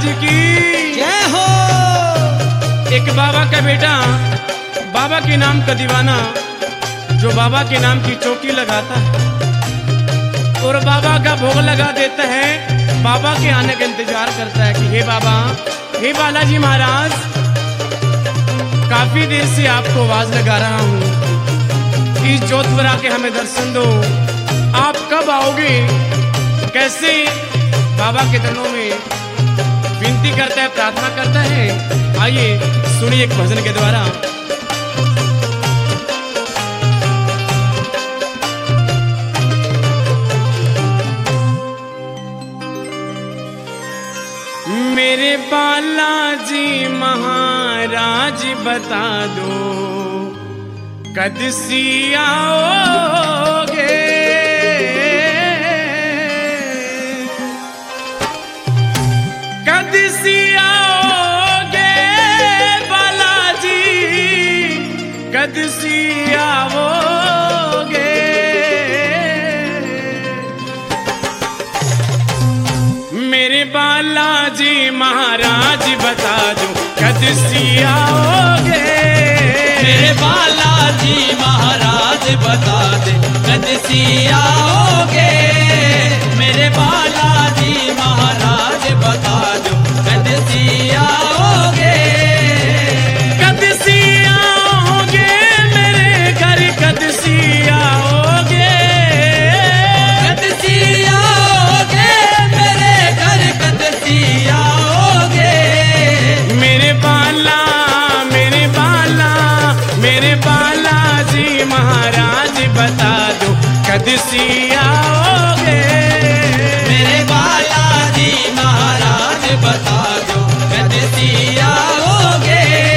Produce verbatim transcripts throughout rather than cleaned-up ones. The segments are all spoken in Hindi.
महाराज की जय हो। एक बाबा का बेटा बाबा के नाम का दीवाना जो बाबा के नाम की चौकी लगाता है और बाबा का भोग लगा देता है, बाबा के आने का इंतजार करता है कि हे बाबा, हे बालाजी महाराज, काफी देर से आपको आवाज लगा रहा हूँ, इस जोत पर आके हमें दर्शन दो, आप कब आओगे? कैसे बाबा के चरणों में विनती करता है, प्रार्थना करता है। आइए सुनिए एक भजन के द्वारा। मेरे बालाजी महाराज बता दो कद सी आओगे, कद सी आओगे बालाजी, कद सी आओगे। मेरे बालाजी महाराज बता दो कद सी आओगे, मेरे बालाजी महाराज बता दे कद सी आओगे, मेरे बालाजी महाराज बता दो कद सी आओगे, कद सी आओगे मेरे घर, कद सी आओगे, कद सी आओगे मेरे घर, कद सी आओगे। मेरे बाला मेरे बाला मेरे बालाजी महाराज बता दो कद सी आओगे, मेरे बालाजी महाराज बता दो कद सी आओगे।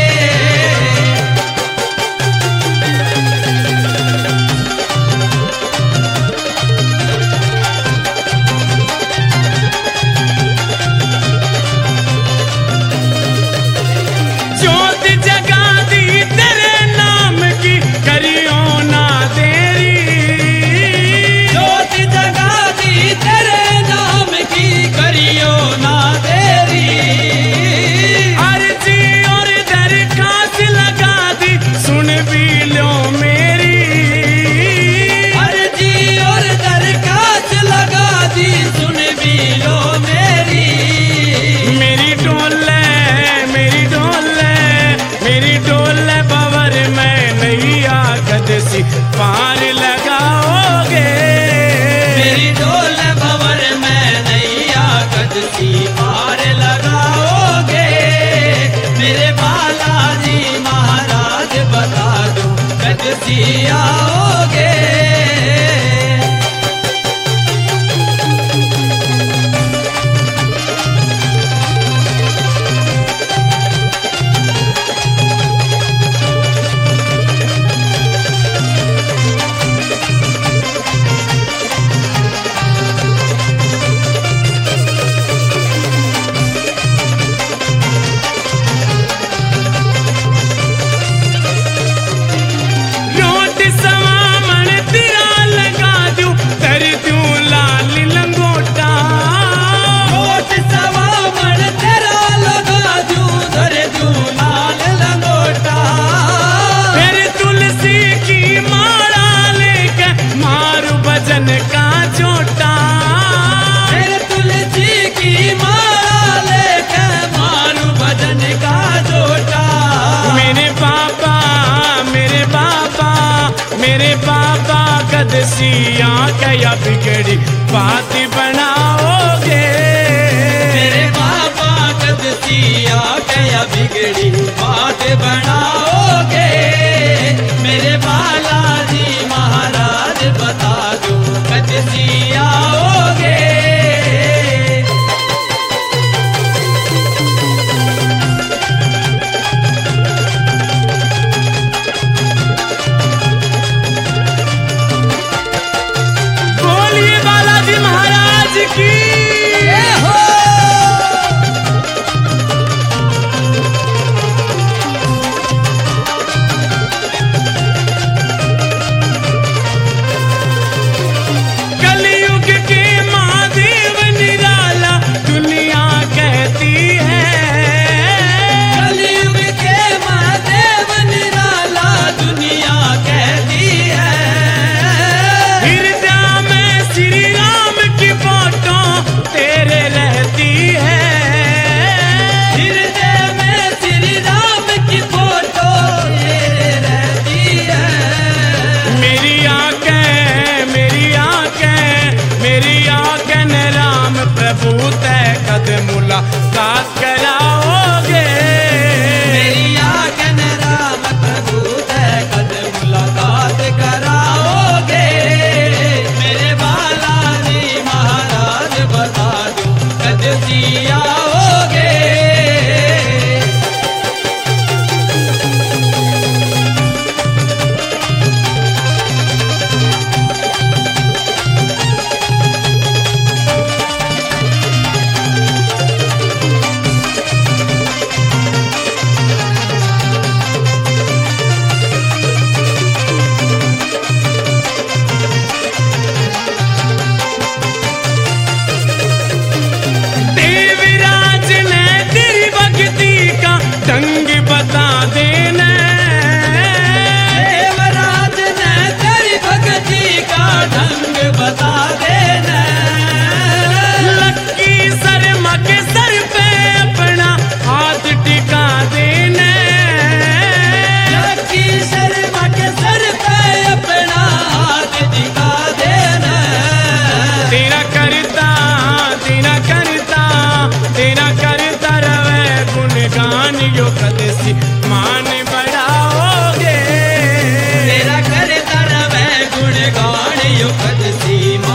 ज्योत जगा दी तेरे नाम की, करियो ना देरी, ज्योत जगा दी तेरे नाम की, करियो ना देरी, अर्जी और दरखास्त लगा दी, सुन भी लो मेरी, अर्जी और दरखास्त लगा दी, सुन भी लो मेरी। मेरी डोले मेरी डोले मेरी डोले बावर में नहीं आकद सी पार लगाओगे, मेरी डोल भंवर में नैया कद सी पार लगाओगे, मेरे बालाजी महाराज बता दो कद सी आओगे। रोट सवामण तेरा लगा दूं, कर दूं लाल लंगोटा, रोट सवामण तेरा लगा दूं, धर दूं लाल लंगोटा, फिर तुलसी की माला लेके मारू भजन का जोटा, फिर तुलसी की माला लेके मारू भजन का जोटा। मेरे बाबा मेरे बाबा मेरे बाबा कद सिया क्या बिगड़ी बात बनाओगे, मेरे बाबा कद सिया क्या बिगड़ी बात बनाओगे, मेरे बालाजी महाराज बता दो कद सिया आओगे। बोलिए बालाजी महाराज की जय हो। कलयुग के महादेव निराला दुनिया कहती हद सीमा